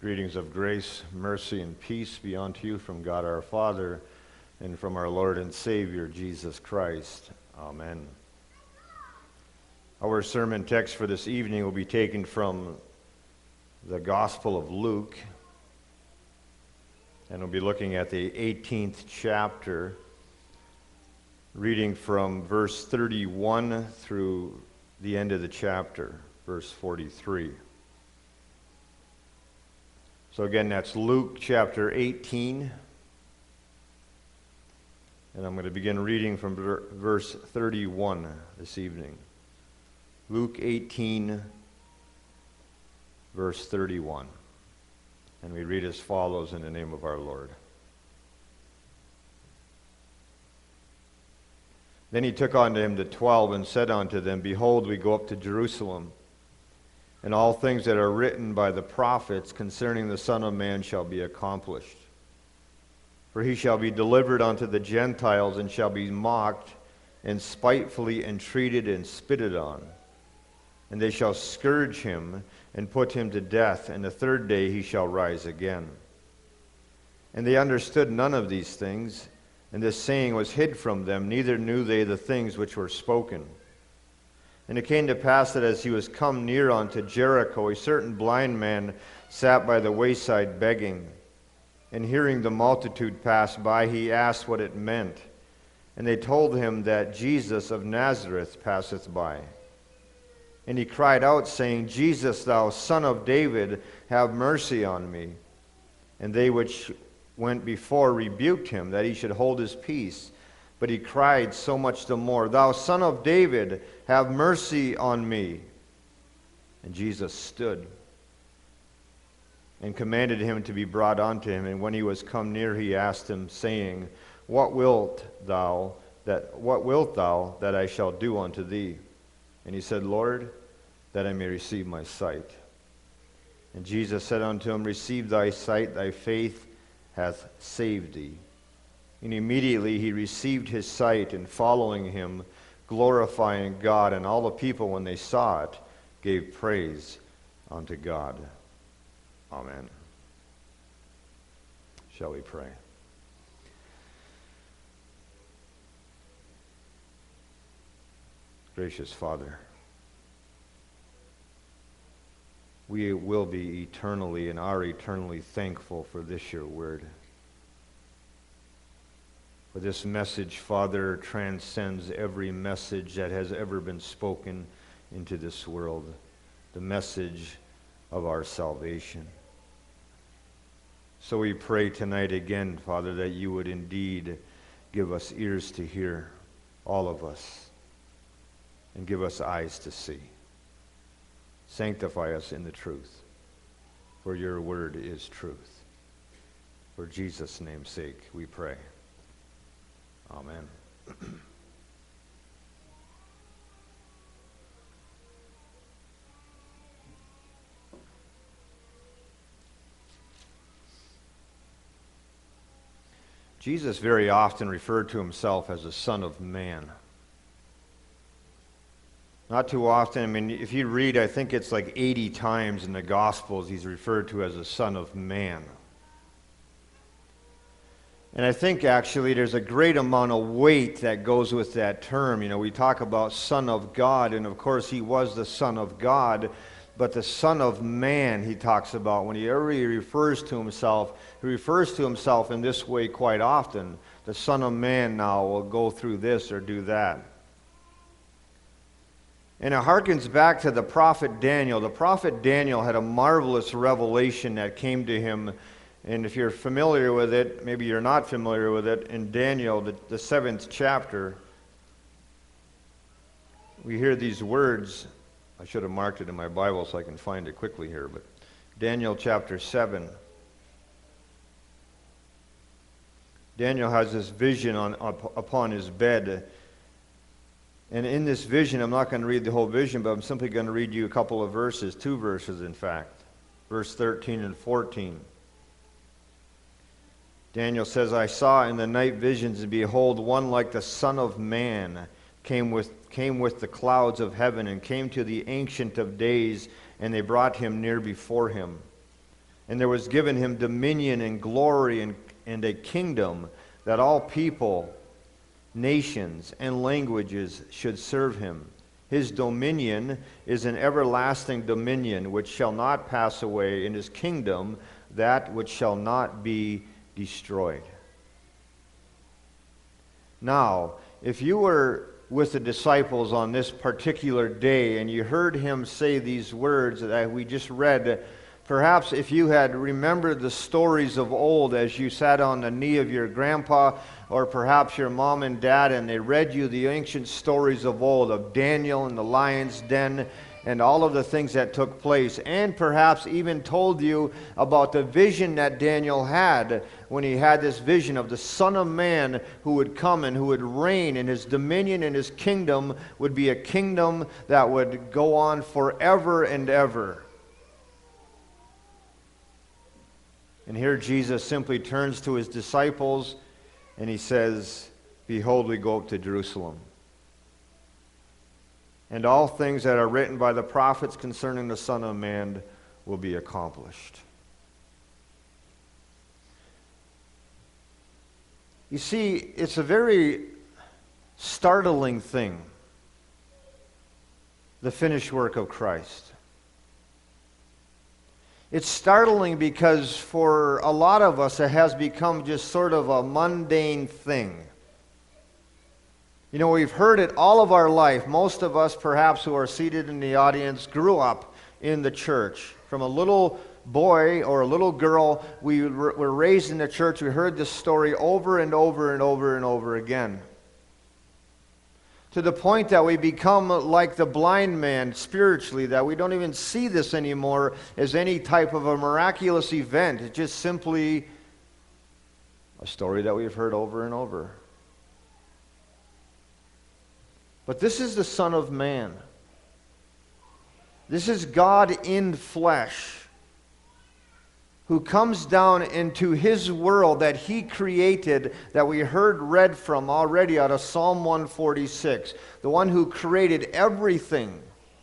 Greetings of grace, mercy, and peace be unto you from God our Father and from our Lord and Savior, Jesus Christ. Amen. Our sermon text for this evening will be taken from the Gospel of Luke, and we'll be looking at the 18th chapter, reading from verse 31 through the end of the chapter, verse 43. So again, that's Luke chapter 18, and I'm going to begin reading from verse 31 this evening. Luke 18, verse 31. And we read as follows in the name of our Lord. Then he took unto him the 12 and said unto them, Behold, we go up to Jerusalem, and all things that are written by the prophets concerning the Son of Man shall be accomplished. For he shall be delivered unto the Gentiles, and shall be mocked, and spitefully entreated and spitted on. And they shall scourge him, and put him to death, and the third day he shall rise again. And they understood none of these things, and this saying was hid from them, neither knew they the things which were spoken. And it came to pass that as he was come near unto Jericho, a certain blind man sat by the wayside begging. And hearing the multitude pass by, he asked what it meant. And they told him that Jesus of Nazareth passeth by. And he cried out, saying, Jesus, thou Son of David, have mercy on me. And they which went before rebuked him, that he should hold his peace. But he cried so much the more, Thou Son of David, have mercy on me. And Jesus stood and commanded him to be brought unto him. And when he was come near, he asked him, saying, What wilt thou that I shall do unto thee? And he said, Lord, that I may receive my sight. And Jesus said unto him, Receive thy sight, thy faith hath saved thee. And immediately he received his sight, and following him, glorifying God. And all the people, when they saw it, gave praise unto God. Amen. Shall we pray? Gracious Father, we will be eternally and are eternally thankful for this your word. For this message, Father, transcends every message that has ever been spoken into this world, the message of our salvation. So we pray tonight again, Father, that you would indeed give us ears to hear, all of us, and give us eyes to see. Sanctify us in the truth, for your word is truth. For Jesus' name's sake, we pray. Amen. Jesus very often referred to himself as the Son of Man. Not too often. I mean, if you read, I think it's like 80 times in the Gospels he's referred to as the Son of Man. And I think actually there's a great amount of weight that goes with that term. You know, we talk about Son of God, and of course he was the Son of God, but the Son of Man he talks about. Whenever he refers to himself, he refers to himself in this way quite often. The Son of Man now will go through this or do that. And it harkens back to the prophet Daniel. The prophet Daniel had a marvelous revelation that came to him. And if you're familiar with it, maybe you're not familiar with it, in Daniel, the 7th chapter, we hear these words. I should have marked it in my Bible so I can find it quickly here, but Daniel chapter 7. Daniel has this vision upon his bed. And in this vision, I'm not going to read the whole vision, but I'm simply going to read you a couple of verses, 2 verses in fact, verse 13 and 14. Daniel says, I saw in the night visions, and behold, one like the Son of Man came with the clouds of heaven, and came to the Ancient of Days, and they brought him near before him. And there was given him dominion and glory and a kingdom, that all people, nations, and languages should serve him. His dominion is an everlasting dominion which shall not pass away, and his kingdom that which shall not be destroyed. Now, if you were with the disciples on this particular day and you heard him say these words that we just read, perhaps if you had remembered the stories of old as you sat on the knee of your grandpa or perhaps your mom and dad, and they read you the ancient stories of old, of Daniel and the lion's den and all of the things that took place, and perhaps even told you about the vision that Daniel had when he had this vision of the Son of Man who would come and who would reign, and his dominion and his kingdom would be a kingdom that would go on forever and ever. And here Jesus simply turns to his disciples and he says, "Behold, we go up to Jerusalem. And all things that are written by the prophets concerning the Son of Man will be accomplished." You see, it's a very startling thing, the finished work of Christ. It's startling because for a lot of us it has become just sort of a mundane thing. You know, we've heard it all of our life. Most of us, perhaps, who are seated in the audience, grew up in the church. From a little boy or a little girl, we were raised in the church. We heard this story over and over and over and over again. To the point that we become like the blind man spiritually, that we don't even see this anymore as any type of a miraculous event. It's just simply a story that we've heard over and over. But this is the Son of Man. This is God in flesh, who comes down into his world that he created, that we heard read from already out of Psalm 146. The one who created everything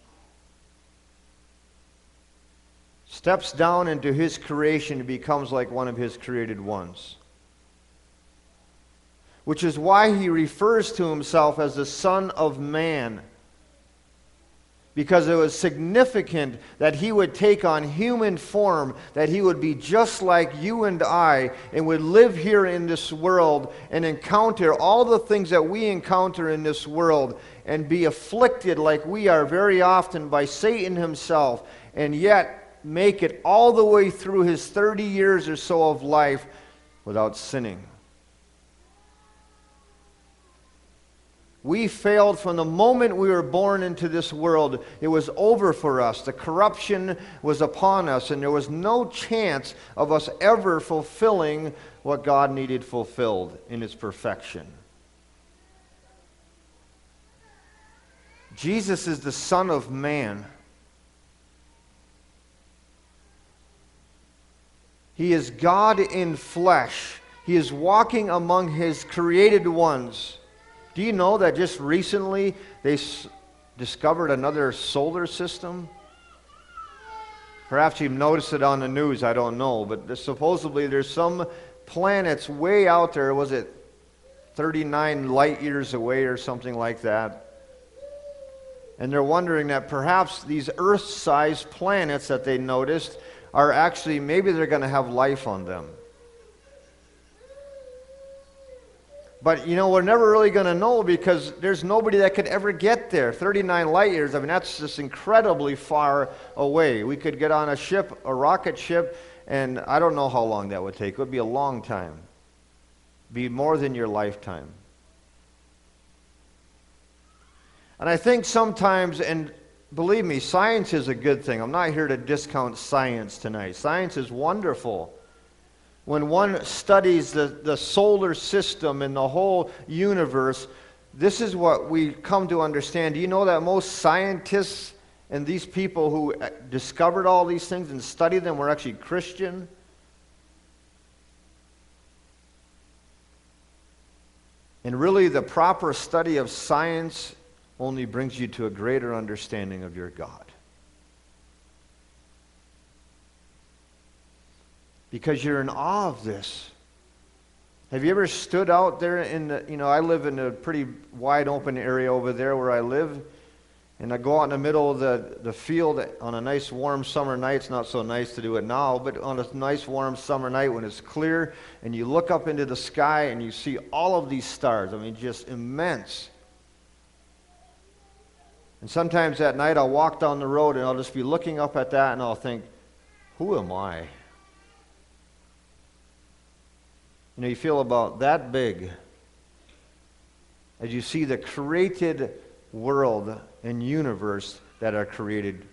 steps down into his creation and becomes like one of his created ones. Which is why he refers to himself as the Son of Man. Because it was significant that he would take on human form, that he would be just like you and I, and would live here in this world and encounter all the things that we encounter in this world, and be afflicted like we are very often by Satan himself, and yet make it all the way through his 30 years or so of life without sinning. We failed from the moment we were born into this world. It was over for us. The corruption was upon us, and there was no chance of us ever fulfilling what God needed fulfilled in its perfection. Jesus is the Son of Man. He is God in flesh. He is walking among his created ones. Do you know that just recently they discovered another solar system? Perhaps you've noticed it on the news, I don't know. But supposedly there's some planets way out there, was it 39 light years away or something like that? And they're wondering that perhaps these Earth-sized planets that they noticed are actually, maybe they're going to have life on them. But, you know, we're never really going to know because there's nobody that could ever get there. 39 light years, I mean, that's just incredibly far away. We could get on a ship, a rocket ship, and I don't know how long that would take. It would be a long time. Be more than your lifetime. And I think sometimes, and believe me, science is a good thing. I'm not here to discount science tonight. Science is wonderful. When one studies the solar system and the whole universe, this is what we come to understand. Do you know that most scientists and these people who discovered all these things and studied them were actually Christian? And really, the proper study of science only brings you to a greater understanding of your God. because you're in awe of this. Have you ever stood out there I live in a pretty wide open area over there where I live, and I go out in the middle of the field on a nice warm summer night. It's not so nice to do it now, but on a nice warm summer night when it's clear, and you look up into the sky and you see all of these stars. I mean, just immense. And sometimes at night I'll walk down the road and I'll just be looking up at that and I'll think, who am I? You feel about that big as you see the created world and universe that are created.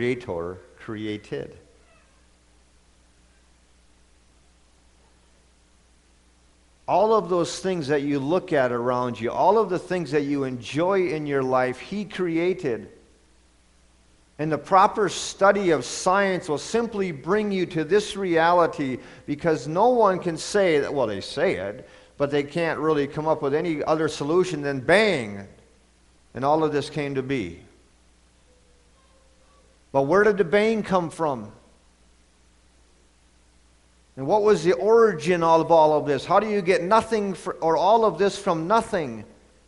All of those things that you look at around you, all of the things that you enjoy in your life, He created. And the proper study of science will simply bring you to this reality, because no one can say that, well, they say it, but they can't really come up with any other solution than bang, and all of this came to be. But where did the bang come from? And what was the origin of all of this? How do you get nothing or all of this from nothing?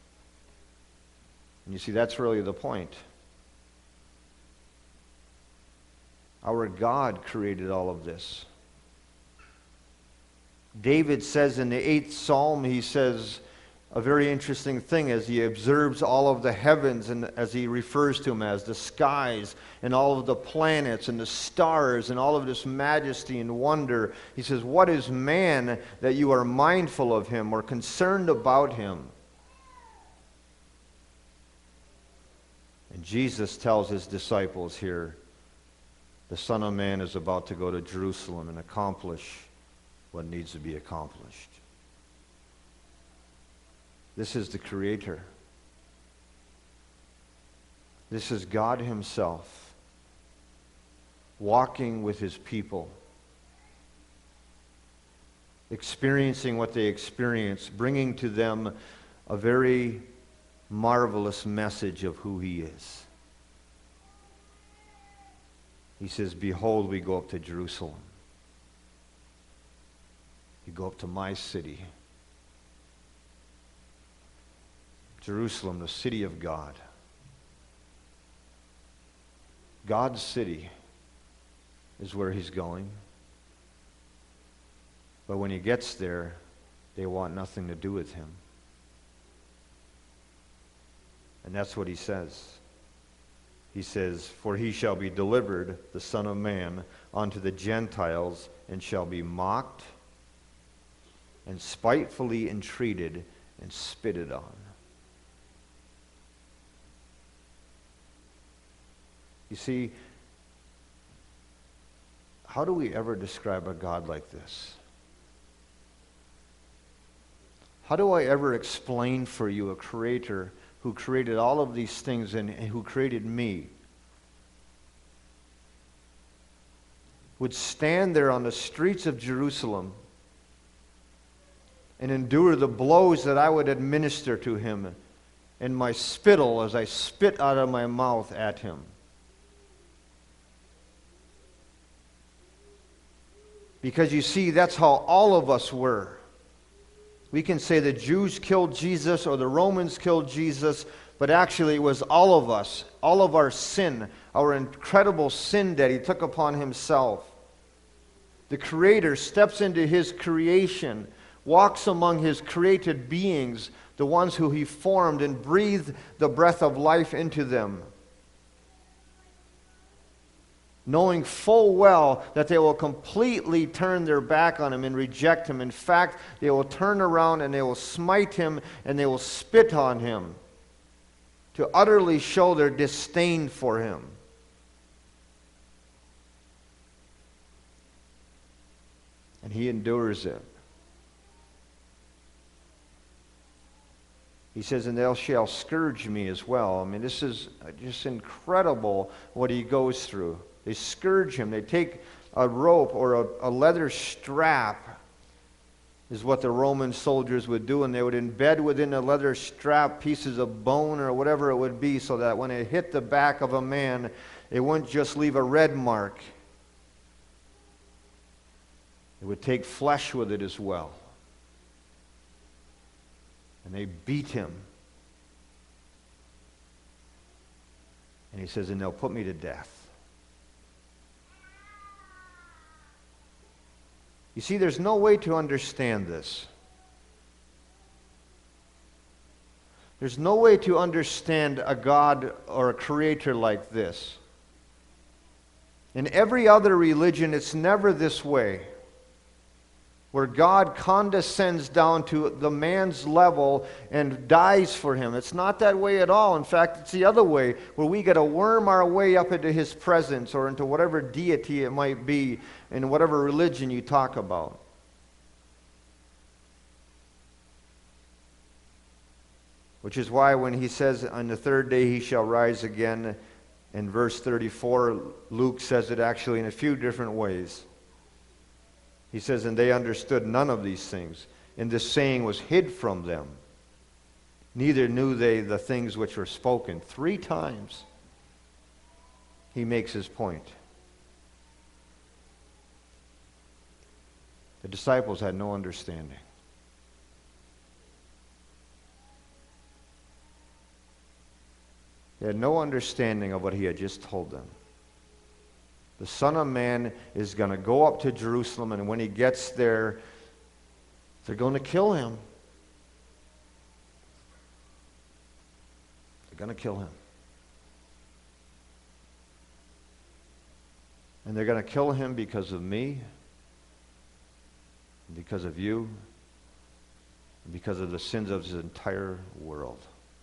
And you see, that's really the point. Our God created all of this. David says in the 8th Psalm, he says a very interesting thing as he observes all of the heavens, and as he refers to them as the skies and all of the planets and the stars and all of this majesty and wonder. He says, "What is man that you are mindful of him or concerned about him?" And Jesus tells his disciples here, the Son of Man is about to go to Jerusalem and accomplish what needs to be accomplished. This is the Creator. This is God Himself walking with His people, experiencing what they experience, bringing to them a very marvelous message of who He is. He says, "Behold, we go up to Jerusalem." You go up to my city. Jerusalem, the city of God. God's city is where He's going. But when He gets there, they want nothing to do with Him. And that's what He says. He says, "For He shall be delivered, the Son of Man, unto the Gentiles, and shall be mocked, and spitefully entreated, and spitted on." You see, how do we ever describe a God like this? How do I ever explain for you a Creator who created all of these things and who created me, would stand there on the streets of Jerusalem and endure the blows that I would administer to Him and my spittle as I spit out of my mouth at Him? Because you see, that's how all of us were. We can say the Jews killed Jesus or the Romans killed Jesus, but actually it was all of us, all of our sin, our incredible sin that He took upon Himself. The Creator steps into His creation, walks among His created beings, the ones who He formed, and breathed the breath of life into them, knowing full well that they will completely turn their back on Him and reject Him. In fact, they will turn around and they will smite Him and they will spit on Him to utterly show their disdain for Him. And He endures it. He says, "And they shall scourge me as well." I mean, this is just incredible what He goes through. They scourge Him. They take a rope or a leather strap, is what the Roman soldiers would do, and they would embed within a leather strap pieces of bone or whatever it would be, so that when it hit the back of a man, it wouldn't just leave a red mark. It would take flesh with it as well. And they beat him. And he says, and they'll put me to death. You see, there's no way to understand this. There's no way to understand a God or a creator like this. In every other religion, it's never this way, where God condescends down to the man's level and dies for him. It's not that way at all. In fact, it's the other way, where we got to worm our way up into his presence or into whatever deity it might be in whatever religion you talk about. Which is why when he says on the third day he shall rise again, in verse 34, Luke says it actually in a few different ways. He says, and they understood none of these things, and this saying was hid from them. Neither knew they the things which were spoken. 3 times he makes his point. The disciples had no understanding. They had no understanding of what he had just told them. The Son of Man is going to go up to Jerusalem, and when he gets there, they're going to kill him. They're going to kill him. And they're going to kill him because of me, because of you, and because of the sins of his entire world.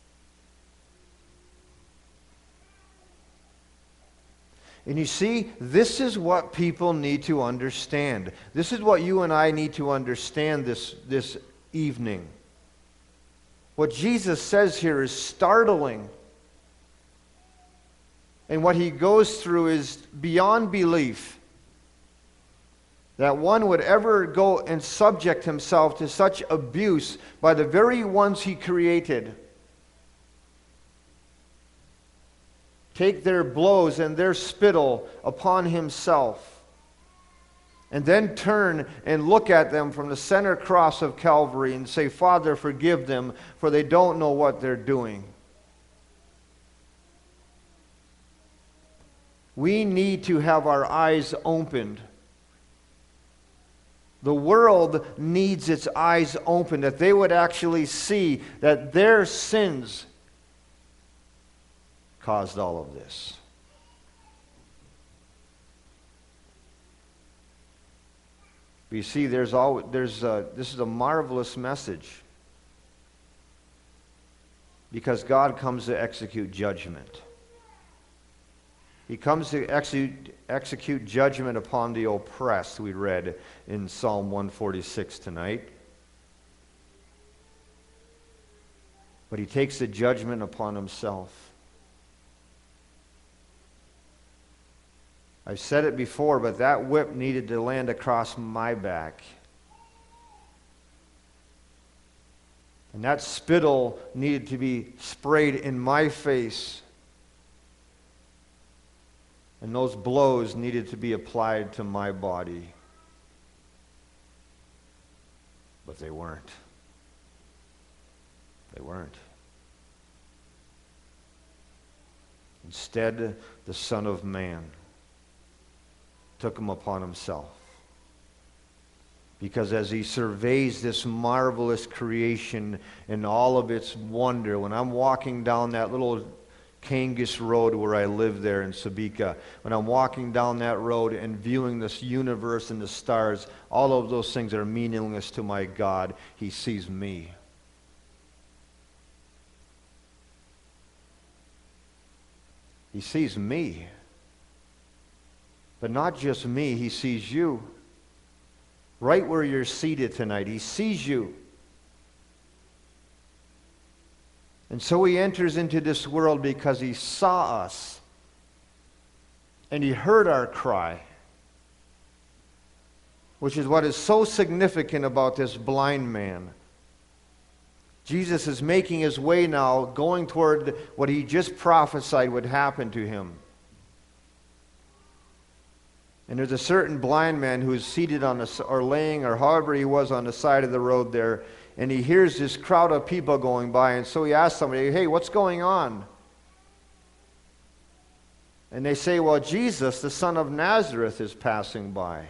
And you see, this is what people need to understand. This is what you and I need to understand this evening. What Jesus says here is startling. And what he goes through is beyond belief. That one would ever go and subject himself to such abuse by the very ones he created. Take their blows and their spittle upon himself, and then turn and look at them from the center cross of Calvary and say, Father, forgive them, for they don't know what they're doing. We need to have our eyes opened. The world needs its eyes opened, that they would actually see that their sins caused all of this. But you see, this is a marvelous message, because God comes to execute judgment. He comes to execute judgment upon the oppressed, we read in Psalm 146 tonight. But he takes the judgment upon himself. I've said it before, but that whip needed to land across my back. And that spittle needed to be sprayed in my face. And those blows needed to be applied to my body. But they weren't. They weren't. Instead, the Son of Man took him upon himself. Because as he surveys this marvelous creation and all of its wonder, when I'm walking down that little Kangas Road where I live there in Sabika, when I'm walking down that road and viewing this universe and the stars, all of those things are meaningless to my God. He sees me. He sees me. But not just me, he sees you. Right where you're seated tonight, he sees you. And so he enters into this world because he saw us. And he heard our cry. Which is what is so significant about this blind man. Jesus is making his way now, going toward what he just prophesied would happen to him. And there's a certain blind man who's seated on or laying or however he was on the side of the road there, and he hears this crowd of people going by, and so he asks somebody, hey, what's going on? And they say, well, Jesus, the son of Nazareth, is passing by.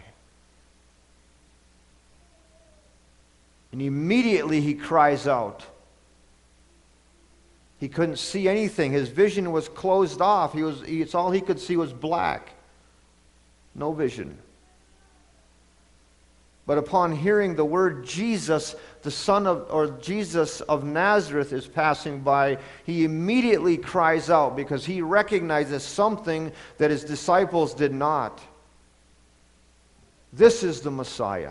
And immediately he cries out. He couldn't see anything. His vision was closed off. It's all he could see was black. No vision. But upon hearing the word Jesus, Jesus of Nazareth is passing by, he immediately cries out because he recognizes something that his disciples did not. This is the Messiah.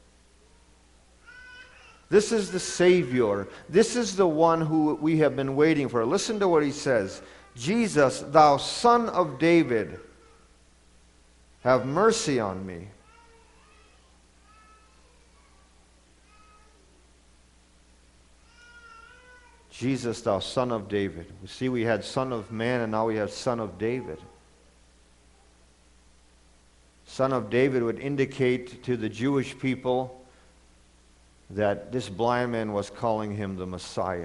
This is the Savior. This is the one who we have been waiting for. Listen to what he says. Jesus, thou Son of David, have mercy on me. Jesus, thou Son of David. We see we had Son of Man, and now we have Son of David. Son of David would indicate to the Jewish people that this blind man was calling him the Messiah,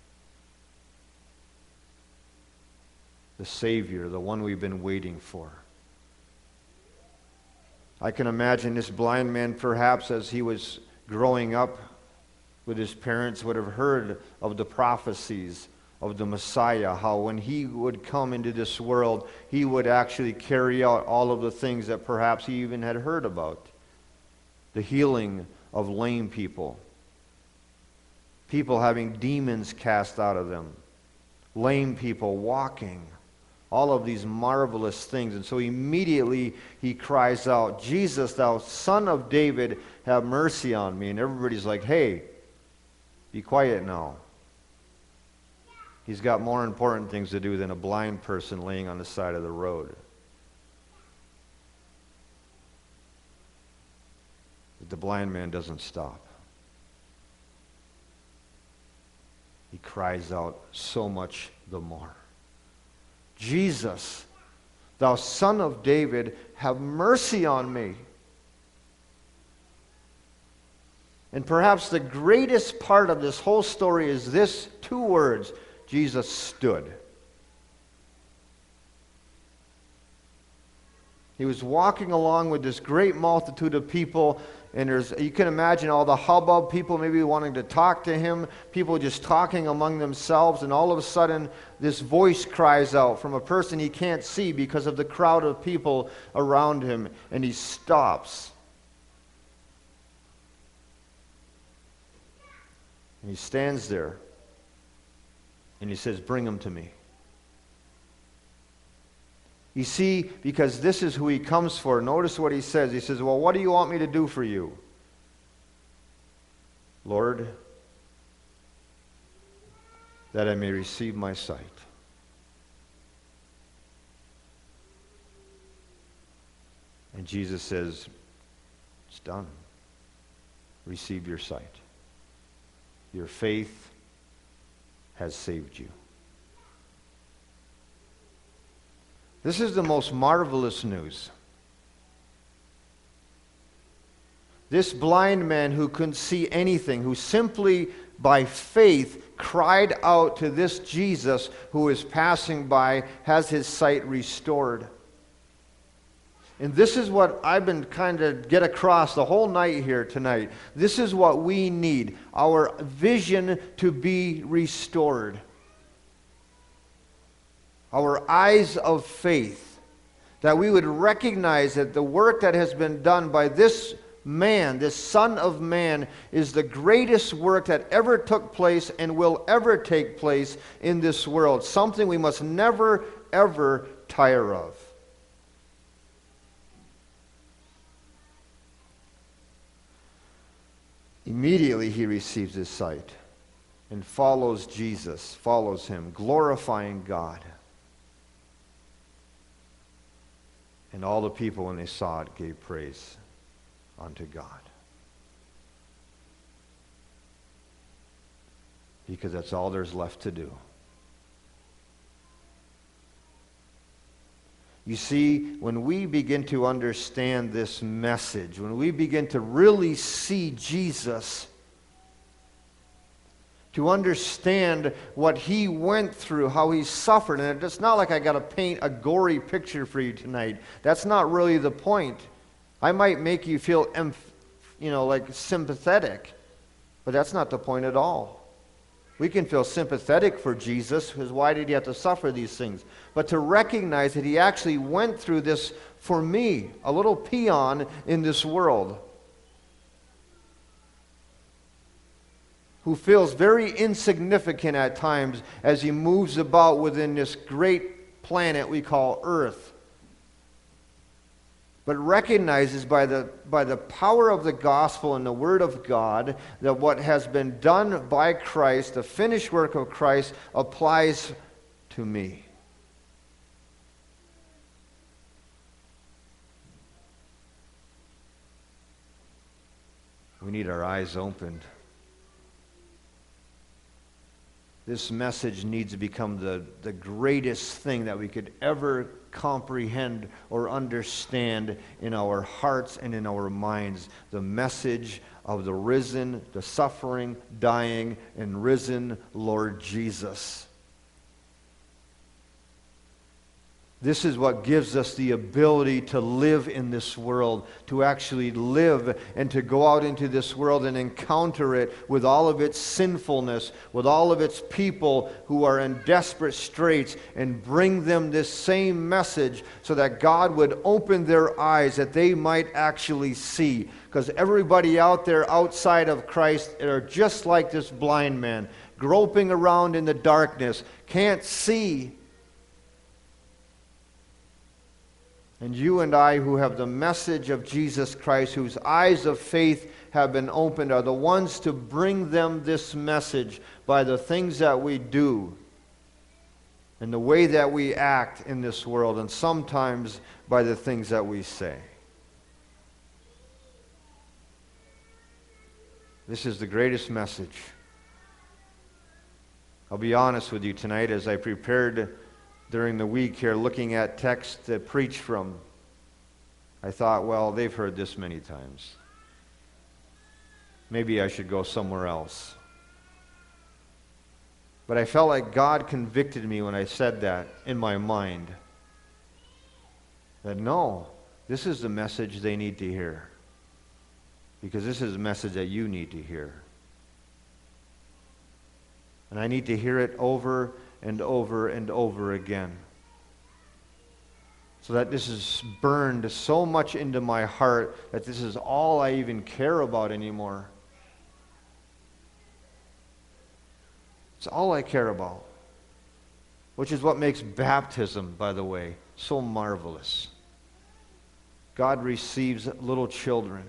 the Savior, the one we've been waiting for. I can imagine this blind man, perhaps as he was growing up with his parents, would have heard of the prophecies of the Messiah, how when he would come into this world, he would actually carry out all of the things that perhaps he even had heard about. The healing of lame people, people having demons cast out of them, lame people walking, all of these marvelous things. And so immediately he cries out, Jesus, thou Son of David, have mercy on me. And everybody's like, hey, be quiet now. He's got more important things to do than a blind person laying on the side of the road. But the blind man doesn't stop. He cries out so much the more. Jesus, thou Son of David, have mercy on me. And perhaps the greatest part of this whole story is this two words: Jesus stood. He was walking along with this great multitude of people, and you can imagine all the hubbub, people maybe wanting to talk to him, people just talking among themselves, and all of a sudden this voice cries out from a person he can't see because of the crowd of people around him, and he stops. And he stands there, and he says, bring him to me. You see, because this is who he comes for. Notice what he says. He says, well, what do you want me to do for you? Lord, that I may receive my sight. And Jesus says, it's done. Receive your sight. Your faith has saved you. This is the most marvelous news. This blind man who couldn't see anything, who simply by faith cried out to this Jesus who is passing by, has his sight restored. And this is what I've been kind of get across the whole night here tonight. This is what we need, our vision to be restored. Our eyes of faith, that we would recognize that the work that has been done by this man, this Son of Man, is the greatest work that ever took place and will ever take place in this world. Something we must never, ever tire of. Immediately he receives his sight and follows Jesus, follows him, glorifying God. And all the people, when they saw it, gave praise unto God. Because that's all there's left to do. You see, when we begin to understand this message, when we begin to really see Jesus, to understand what he went through, how he suffered. And it's not like I got to paint a gory picture for you tonight. That's not really the point. I might make you feel, like sympathetic, but that's not the point at all. We can feel sympathetic for Jesus, because why did he have to suffer these things? But to recognize that he actually went through this for me, a little peon in this world, who feels very insignificant at times as he moves about within this great planet we call Earth, but recognizes by the power of the gospel and the Word of God that what has been done by Christ, the finished work of Christ, applies to me. We need our eyes opened. This message needs to become the greatest thing that we could ever comprehend or understand in our hearts and in our minds. The message of the risen, the suffering, dying, and risen Lord Jesus. This is what gives us the ability to live in this world, to actually live and to go out into this world and encounter it with all of its sinfulness, with all of its people who are in desperate straits, and bring them this same message so that God would open their eyes that they might actually see. Because everybody out there outside of Christ are just like this blind man, groping around in the darkness, can't see. And you and I, who have the message of Jesus Christ, whose eyes of faith have been opened, are the ones to bring them this message by the things that we do and the way that we act in this world, and sometimes by the things that we say. This is the greatest message. I'll be honest with you tonight, as I prepared during the week here, looking at texts to preach from, I thought, well, they've heard this many times. Maybe I should go somewhere else. But I felt like God convicted me when I said that in my mind. That no, this is the message they need to hear. Because this is a message that you need to hear. And I need to hear it over and over and over again. So that this is burned so much into my heart that this is all I even care about anymore. It's all I care about. Which is what makes baptism, by the way, so marvelous. God receives little children,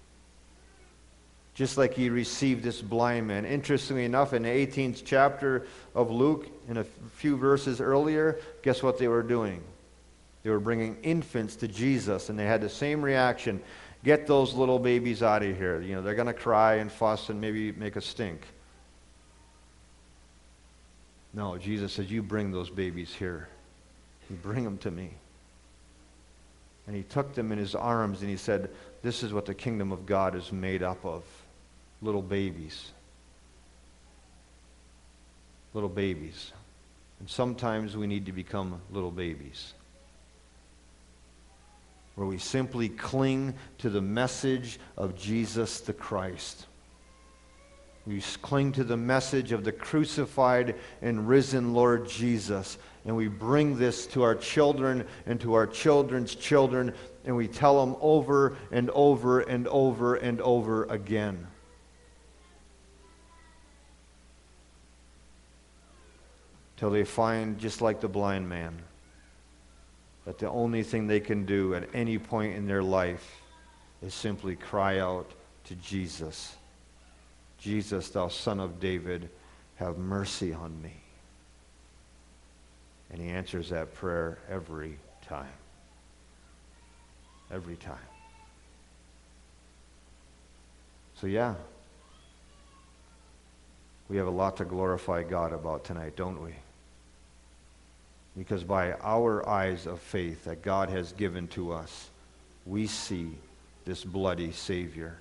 just like he received this blind man. Interestingly enough, in the 18th chapter of Luke, in a few verses earlier, guess what they were doing? They were bringing infants to Jesus, and they had the same reaction. Get those little babies out of here. You know, they're going to cry and fuss and maybe make a stink. No, Jesus says, you bring those babies here. You bring them to me. And he took them in his arms and he said, this is what the kingdom of God is made up of. Little babies. Little babies. And sometimes we need to become little babies, where we simply cling to the message of Jesus the Christ. We cling to the message of the crucified and risen Lord Jesus. And we bring this to our children and to our children's children, and we tell them over and over and over and over again. Till they find, just like the blind man, that the only thing they can do at any point in their life is simply cry out to Jesus. Jesus, thou Son of David, have mercy on me. And he answers that prayer every time. Every time. So yeah, we have a lot to glorify God about tonight, don't we? Because by our eyes of faith that God has given to us, we see this bloody Savior.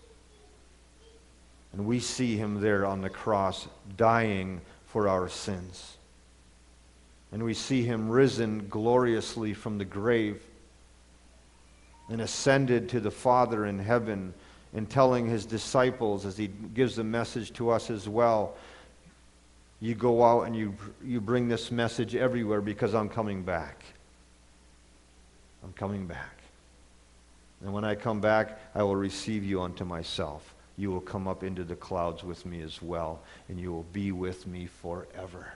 And we see him there on the cross dying for our sins. And we see him risen gloriously from the grave and ascended to the Father in heaven, and telling his disciples, as he gives the message to us as well, you go out and you bring this message everywhere because I'm coming back. I'm coming back. And when I come back, I will receive you unto myself. You will come up into the clouds with me as well, and you will be with me forever.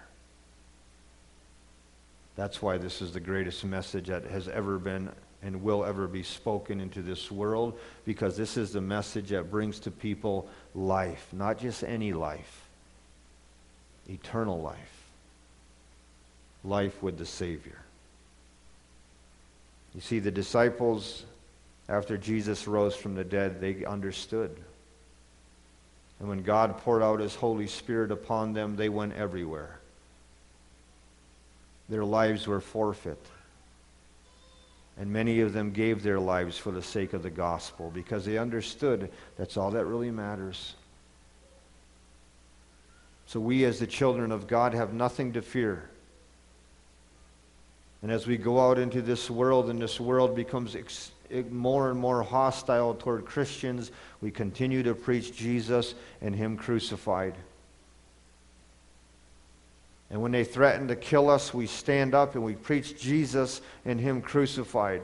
That's why this is the greatest message that has ever been and will ever be spoken into this world, because this is the message that brings to people life, not just any life, eternal life, life with the Savior. You see, the disciples, after Jesus rose from the dead, they understood. And when God poured out his Holy Spirit upon them, they went everywhere. Their lives were forfeit. And many of them gave their lives for the sake of the gospel, because they understood that's all that really matters. So we as the children of God have nothing to fear. And as we go out into this world, and this world becomes more and more hostile toward Christians, we continue to preach Jesus and him crucified. And when they threaten to kill us, we stand up and we preach Jesus and him crucified.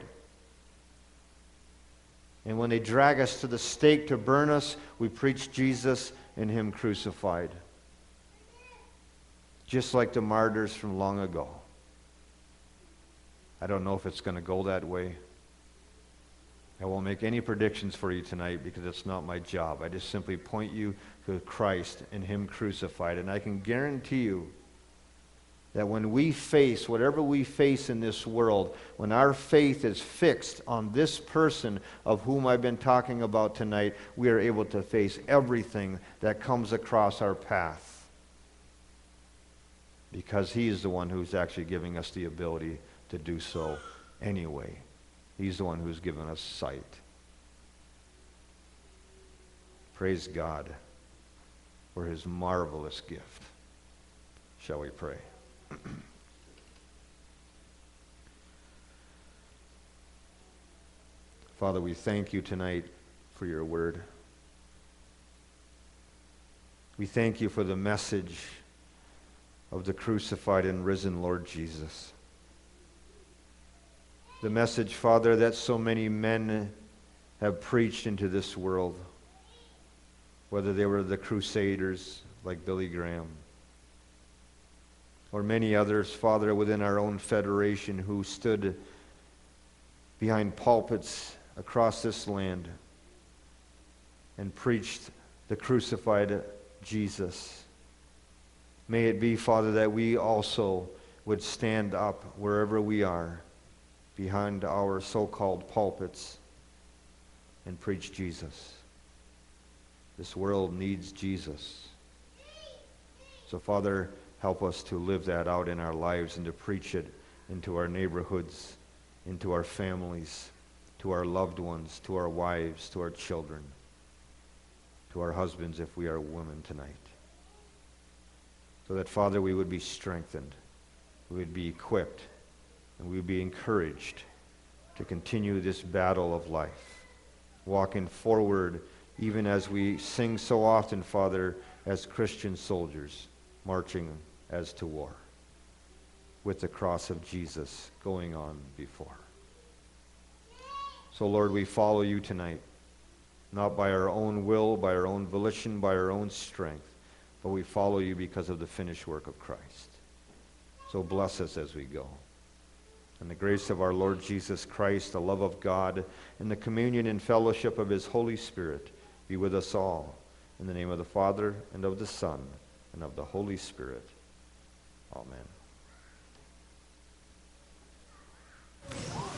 And when they drag us to the stake to burn us, we preach Jesus and him crucified. Just like the martyrs from long ago. I don't know if it's going to go that way. I won't make any predictions for you tonight because it's not my job. I just simply point you to Christ and him crucified. And I can guarantee you that when we face whatever we face in this world, when our faith is fixed on this person of whom I've been talking about tonight, we are able to face everything that comes across our path. Because he is the one who's actually giving us the ability to do so anyway. He's the one who's given us sight. Praise God for his marvelous gift. Shall we pray? Father, we thank you tonight for your word. We thank you for the message of the crucified and risen Lord Jesus. The message, Father, that so many men have preached into this world, whether they were the crusaders like Billy Graham, or many others, Father, within our own federation who stood behind pulpits across this land and preached the crucified Jesus. May it be, Father, that we also would stand up wherever we are behind our so-called pulpits and preach Jesus. This world needs Jesus. So, Father, help us to live that out in our lives and to preach it into our neighborhoods, into our families, to our loved ones, to our wives, to our children, to our husbands if we are women tonight. So that, Father, we would be strengthened, we would be equipped, and we would be encouraged to continue this battle of life, walking forward even as we sing so often, Father, as Christian soldiers, marching as to war, with the cross of Jesus going on before. So, Lord, we follow you tonight, not by our own will, by our own volition, by our own strength, but we follow you because of the finished work of Christ. So bless us as we go. And the grace of our Lord Jesus Christ, the love of God, and the communion and fellowship of his Holy Spirit be with us all. In the name of the Father, and of the Son, and of the Holy Spirit. Amen.